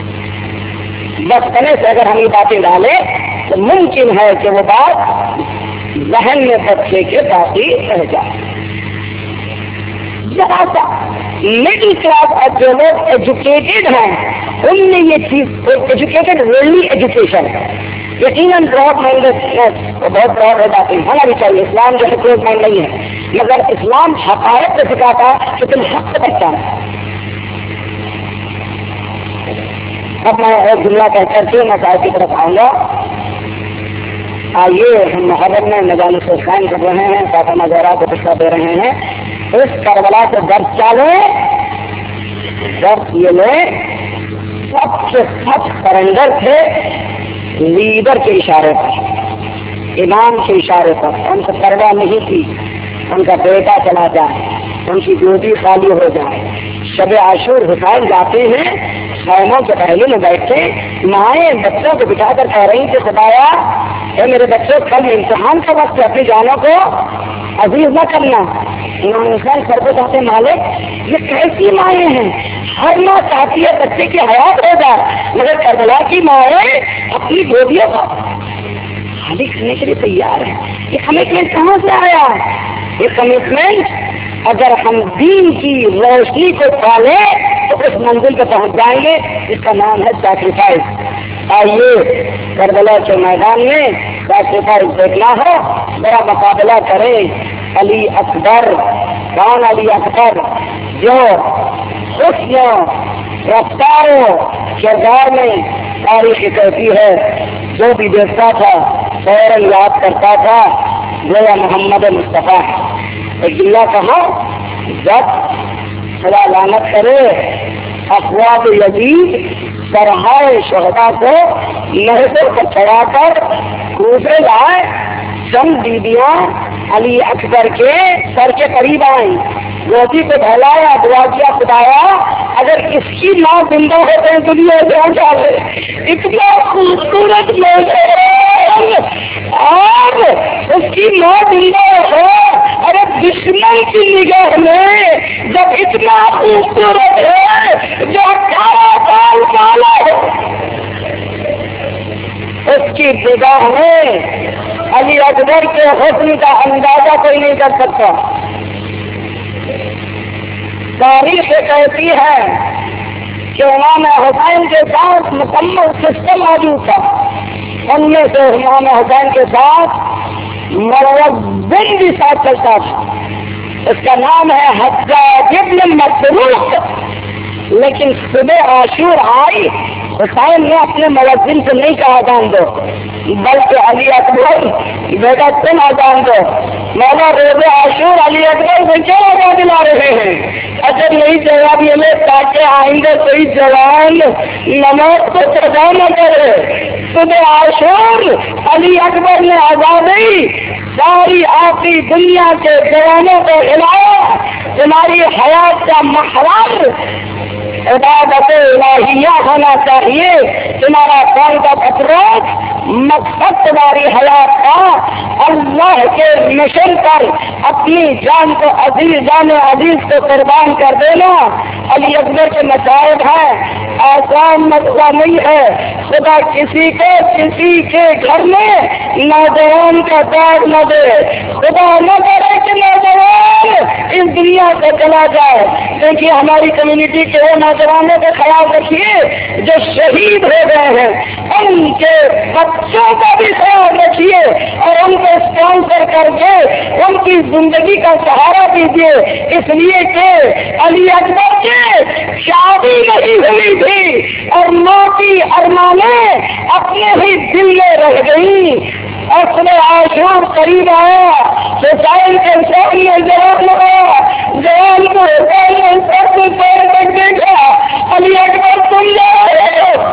بچپنے سے اگر ہم یہ باتیں ڈالیں تو ممکن ہے کہ وہ بات ذہن میں بچے کے باقی رہ جائے. ذرا سا مڈل کلاس اور جو لوگ ایجوکیٹڈ ہیں ان میں یہ چیز ایجوکیٹڈ ورلڈلی ایجوکیشن یقیناً براڈ مائنڈیڈنیس بہت براڈ ہو جاتی ہونا بھی چاہیے. اسلام جو ہے کلوز مائنڈ نہیں ہے، مگر اسلام حقائق سے سکھاتا ہے کہ تم حق سے پہچانا. اب میں ایک جملہ کہہ کر کے مسائل کی طرف آؤں گا. آئیے ہم محرم میں مجالس سے قائم کر رہے ہیں، فاطمہ زہرا کو حصہ دے رہے ہیں. اس کربلا سے درس چالیں، درس یہ لیں سب سے سب سرنڈر تھے لیڈر کے اشارے پر، امام کے اشارے پر. ان سے پرواہ نہیں تھی ان کا بیٹا چلا جائے، ان کی گودی خالی ہو جائے. شب عاشور حسین جاتے ہیں، خیموں کے پہلے میں بیٹھے، مائیں بچوں کو بٹھا کر کہہ رہی کہ خدایا اے میرے بچوں کل امتحان کا وقت اپنی جانوں کو عزیز نہ کرنا. امام حسین سر کو کہتے مالک یہ کیسی مائیں ہیں، ہر ماں چاہتی ہے بچے کی حیات ہو جائے، مگر کربلا کی مائیں اپنی گودیوں کو خالی کرنے کے لیے تیار ہیں. یہ کمٹمنٹ کہاں سے آیا؟ یہ کمٹمنٹ اگر ہم دین کی روشنی کو پالیں تو اس منزل پہ پہنچ جائیں گے جس کا نام ہے سیکریفائس. آئیے کربلا کے میدان میں سیکریفائس دیکھنا ہو میرا مقابلہ کرے علی اکبر. کون علی اکبر؟ جو خوشیوں رفتاروں کردار میں تاریخ کہتی ہے، جو بھی دیکھتا تھا فوراً یاد کرتا تھا گویا محمد مصطفیٰ. ایک جملہ کہا جب خدا لعنت کرے افواد یزید سرہائے شہدا کو نہروں کو چڑھا کر کوفے لائے، چند بیویاں علی اکبر کے سر کے قریب آئیں، روٹی کو بھلایا، دعا کیا خدایا اگر اس کی ماں زندہ ہوتے ہیں دنیا سے اٹھا لے. اتنا خوبصورت لوگ آج اس کی ماں زندہ ہو. ارے دشمن کی نگاہ میں جب اتنا خوبصورت ہے جو 18 سال والا ہے اس کی نگاہ میں علی اکبر کے حسن کا اندازہ کوئی نہیں کر سکتا. تاریخ کہتی ہے کہ امام حسین کے ساتھ مکمل سسٹم موجود تھا. ان میں سے امام حسین کے ساتھ مروزن بھی ساتھ چلتا تھا، اس کا نام ہے حجاج ابن مسروق. لیکن صبح عاشور آئی، حسین نے اپنے موزن سے نہیں کہا اذان دو، بلکہ علی اکبر بیٹا تم اذان دو. مولا روز عاشور علی اکبر سے کیوں اذان دلا رہے ہیں؟ اگر یہی جواب یہ لے تاکہ آئندہ کوئی جوان نماز کو قضا نہ کرے. صبح عاشور علی اکبر نے آزادی ساری آخری دنیا کے جوانوں کو ہلایا. تمہاری حیات کا محرم عبادت الہیہ ہونا چاہیے. تمہارا کون کا اپروچ مقصد تمہاری حیات کا اللہ کے مشن پر اپنی جان کو عزیز جان عزیز کو قربان کر دینا. علی اکبر کے مصائب ہیں، آسان مسئلہ نہیں ہے. خدا کسی کو کسی کے گھر میں نوجوان کا داغ نہ دے. خدا نہ کرے کہ نوجوان اس دنیا سے چلا جائے. دیکھیے ہماری کمیونٹی کے وہ نوجوانوں کا خیال رکھیے جو شہید ہو گئے ہیں، ان کے بچوں کا بھی خیال رکھیے اور ان کو اسپانسر کر کے ان کی زندگی کا سہارا دیجیے، اس لیے کہ علی اکبر کی شادی نہیں ہوئی تھی اور ماں کی ارمانیں اپنے ہی دل میں رہ گئی۔ اصل عاشور قریب آیا، حسین کے سامنے جواب لگایا، جوان کو حسین نے سر سے پیر تک دیکھا، علی اکبر تم جا رہے ہو۔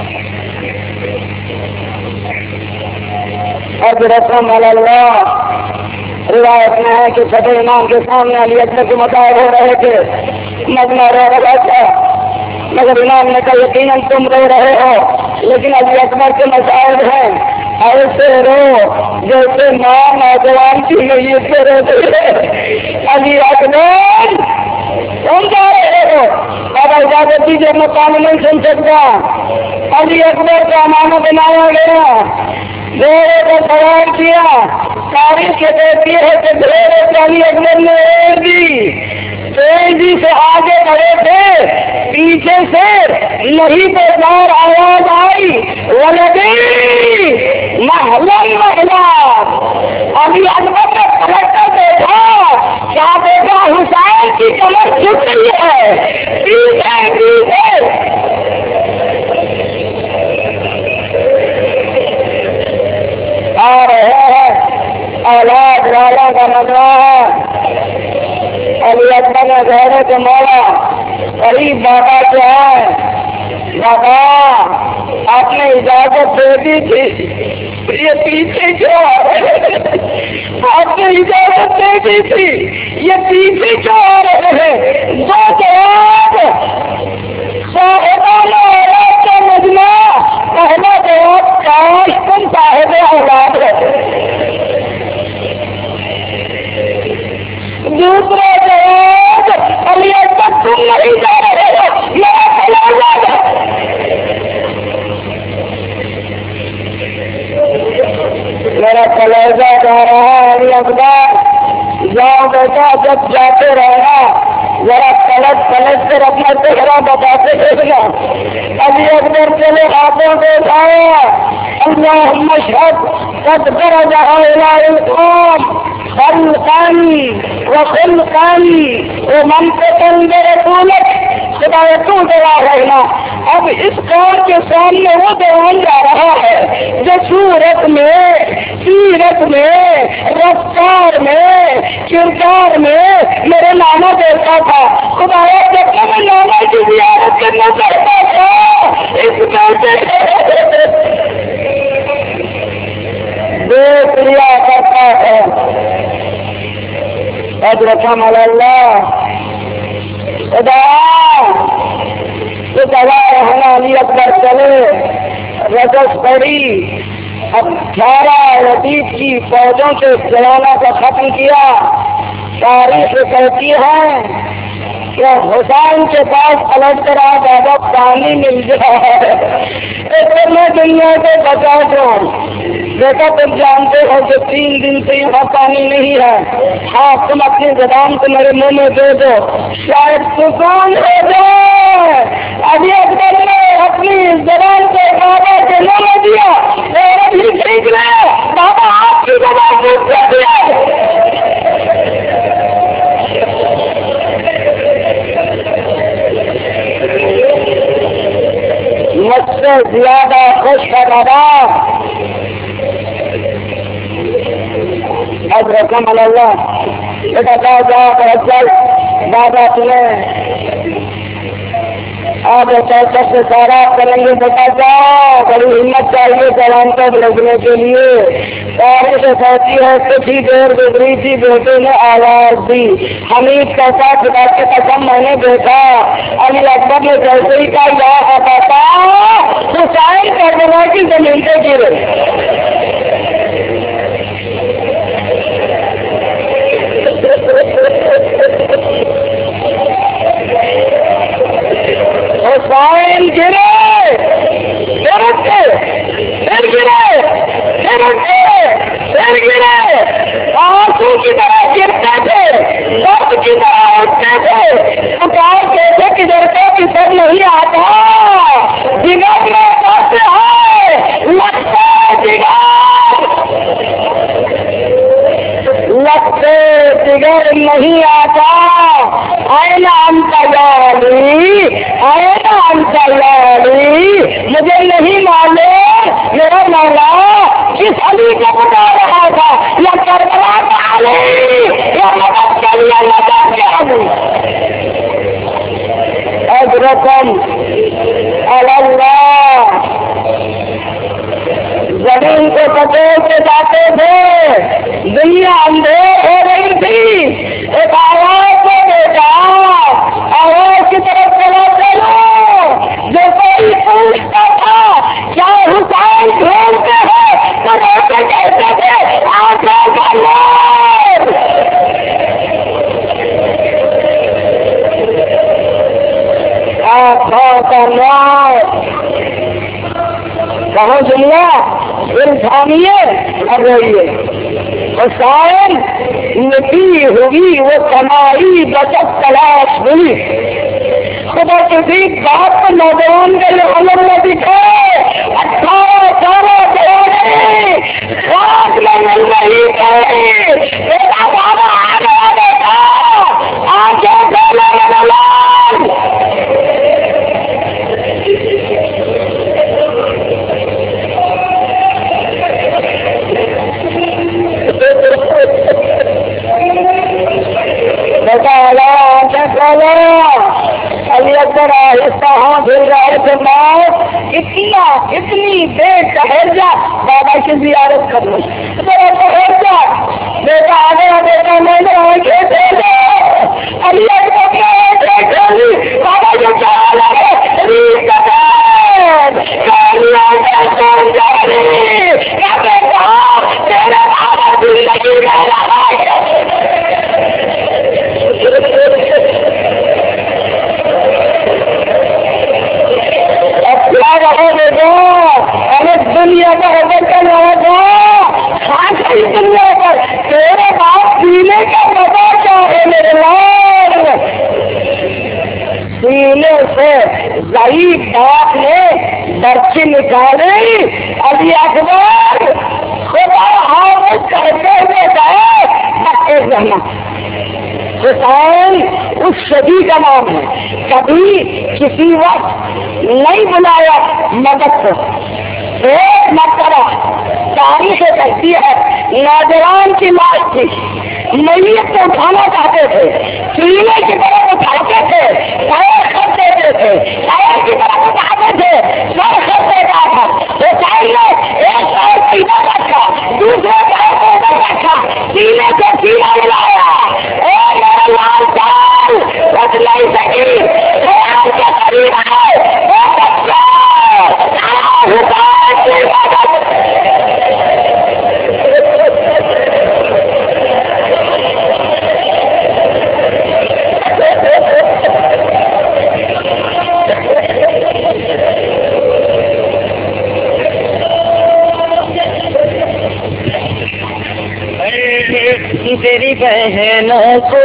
اب رسم اللہ روایت میں ہے کہ چھٹے امام کے سامنے علی اکبر کے مطالب ہو رہے تھے، مجمع رو رہا تھا، مگر امام نے کہا یقیناً تم رو رہے ہو، لیکن علی اکبر کے مسائل ہیں، ایسے رو جیسے ماں نوجوان کی میت سے روتی ہے۔ علی اکبر تم جا رہے ہو، اب اجازت دیجیے میں کام نہیں سن سکتا۔ علی اکبر کا نام بنایا گیا، گھوڑے کو سوار کیا، تاریخ کہتی ہے کہ گھوڑے کو علی اکبر نے اوڑھ دی، تیزی سے آگے بڑھے تھے، پیچھے سے نہیں تو دار آواز آئی، ولدی محلا محلا۔ علی اکبر نے پلٹ کر دیکھا، کیا دیکھا؟ حسین کی کمر جھک رہی ہے، پیچھے پیچھے آ رہے ہیں، اولاد والا کا مجموعہ ہے۔ علی اکبر نے گھوڑے کو موڑا، قریب بابا سے آئے، بابا آپ نے اجازت دے دی تھی، یہ پیچھے کیوں آ رہے ہیں؟ آپ نے اجازت دے دی تھی، یہ پیچھے کیوں آ رہے ہیں؟ جو جواب صاحبان اولاد کا مجمع، پہلا جواب کاش تم صاحب اولاد ہے، دوسرا جواب علی اکبر تم نہیں جا رہے ہو، میرا خیال ہے۔ میرا کلیجہ جا رہا ہے علی اکبر، جاؤ بیٹا، جب جاتے رہنا ذرا پلٹ کر اپنا چہرہ بتاتے دیکھنا۔ علی اکبر چلے ہاتھوں کو اٹھایا، اللہم اشہد قد درج ہؤلاء القوم خلقا وخلقا ومنطقا برسولک۔ خدایا تو گواہ رہنا، اب اس قوم کے سامنے وہ دیوان جا رہا ہے جو صورت میں، سیرت میں، رفتار میں، کردار میں میرے نانا دیکھا تھا۔ خدایا جب میں نانا کی زیارت کرنا چاہتا تھا، اس بیٹے دیکھ لیا کرتا ہے۔ رحم اللہ خدا تو دوا رہنا۔ علی اکبر چلے، رجس پڑی، اب 18 لطیف کی فوجوں کے جوانوں کو ختم کیا۔ تاریخ کہتی ہے کہ حسین کے پاس پلٹ کر آ بابا پانی مل جائے، میں دنیا کو بتا دوں۔ دیکھا تم جانتے ہو کہ 3 دن سے یہاں پانی نہیں ہے، ہاں تم اپنی زبان کو میرے منہ میں دے دو، شاید سکون ہو جائے۔ ابھی اکبر نے اپنی زبان کو بابا کے منہ میں دیا اور ابھی ٹھیک رہے، بابا آپ کی زبان کو دے دیا۔ مجھ سے زیادہ خوش ہے بابا۔ اب رقم اللہ بیٹا جاؤ بابا تمہیں آپ سب سے سارا کریں گے، بیٹا جاؤ، بڑی ہمت چاہیے جوان تک لگنے کے لیے۔ سارے سے کہتی ہے کچھ ہی دیر گزری تھی، بیٹے نے آواز دی، حمید کیسا خدا کے قسم میں نے دیکھا۔ علی اکبر نے جیسے ہی کہا یا پاپا، حسین کربلا کی زمین پہ گرے۔ حسین گرے، پھر اٹھے، پھر گرے، پھر اٹھے، پھر گرے، آنسو کی طرح گرتے تھے، درد کی طرح اٹھتے تھے، پکارتے تھے کدھر کو فکر نہیں آتا، جگر میں درد ہے لگتا لگتے جگر نہیں آتا، آئینہ انتظاری آئینہ انتظاری، مجھے نہیں معلوم میرا مولا کس علی کو بتا رہا تھا، یا کربلا کا علی یا مدد کے لیے مدد کے علی. اجرکم اللہ، زمین کو پکڑتے جاتے تھے، دنیا اندھیر ہو رہی تھی، ایک آواز کو دیکھا، آواز کی طرف چلا چلو، جو کوئی پوچھتا تھا کیا حسین ڈھونڈتے ہیں تو روتے کہتے تھے آنکھوں کا نور. آنکھوں کا نور کہاں دنیا انسانیے کر رہی ہے. حسین نتی ہوئی وہ کمائی بچت تلاش ہوئی. خدا کسی بات کو نوجوان کے لیے عمر میں دکھے 18 رات میں مل رہی تھی، میرا بابا آنے والے تھا آنکھیں کھولے میں لال. علی اکبر آہستہ ہاں پھر رہے تھے موت اتنی دیر ٹہر جا بابا کی زیارت کر لوں ٹہر جا بیٹا آ گیا بیٹا میں نے آنکھیں دے دو. علی اکبر نے آنکھیں کھولی، بابا جو چاہ لگے ریت تیرے بابا زندگی میں لگا دنیا پر اگر کر رہا تھا خاص دنیا پر تیرے باپ سینے کا مزہ چاہے میرے لال. سینے سے ضعیف باپ نے برچی نکالی. علی اکبر خدا حافظ کرتے ہوئے گئے رہنا. حسین اس شدی کا نام ہے، کبھی کسی وقت نہیں بلایا مدد کو. ایک مرتبہ تاریخ کہتی ہے نوجوان کی لاش تھی، میت کو اٹھانا چاہتے تھے، سینے کی طرف اٹھاتے تھے، پیر خط دیتے تھے، پیر کی طرف اٹھاتے تھے، سر خط دیتا تھا. حسین نے ایک پیر سیدھا رکھا، دوسرے پیر کو ادھر رکھا، سینے سے سینا ملایا. اے میرا لال چال بچ نہیں سکی، خیال کے قریب آئے تیری بہنوں کو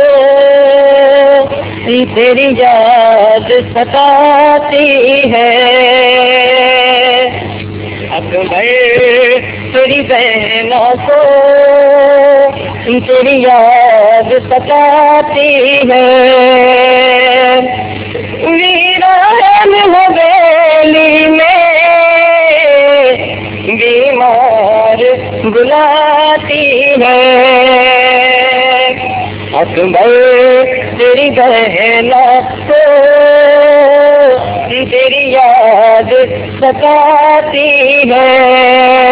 تیری یاد ستاتی ہے. اکبر تیری بہنوں کو تیری یاد ستاتی ہے. ویران حویلی میں بیمار بلاتی ہے. اکبر تیری بہنوں کو تیری یاد ستاتی ہے.